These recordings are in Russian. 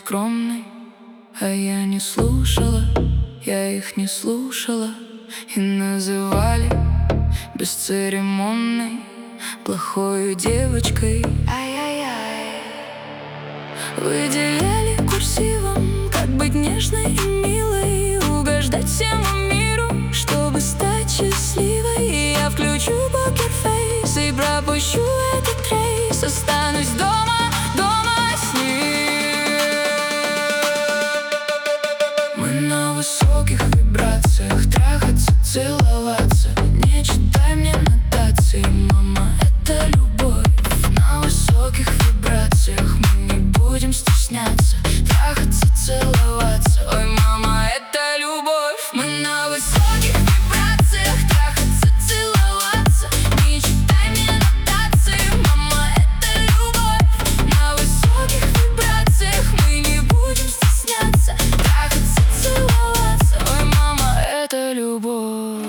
скромный, а я не слушала, я их не слушала. И называли бесцеремонной, плохой девочкой. Ай-яй-яй. Выделяли курсивом, как быть нежной и милой, угождать всему миру, чтобы стать счастливой. И я включу покерфейс и пропущу этот рейс, останусь дома, дома с ним. Мы на высоких вибрациях, трахаться, целоваться. Не читай мне нотации, мама, это любовь. На высоких вибрациях мы не будем стесняться, трахаться, целоваться. Ой, мама, это любовь. Мы на высоких вибрациях, трахаться, целоваться. Не читай мне нотации, мама, это любовь. На высоких вибрациях мы не будем стесняться, трахаться, целоваться. Ой, мама, это любовь.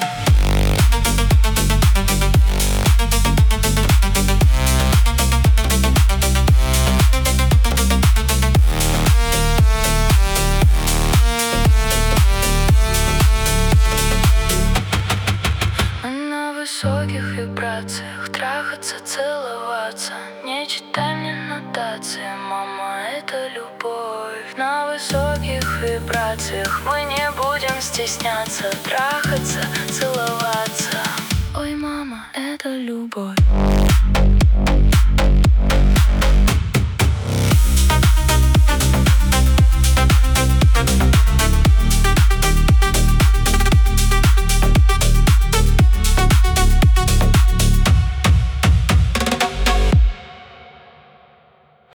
На высоких вибрациях, трахаться, целоваться. Не читай мне нотации, мама, это любовь. На высоких вибрациях мы не будем стесняться, трахаться, целоваться. Ой, мама, это любовь.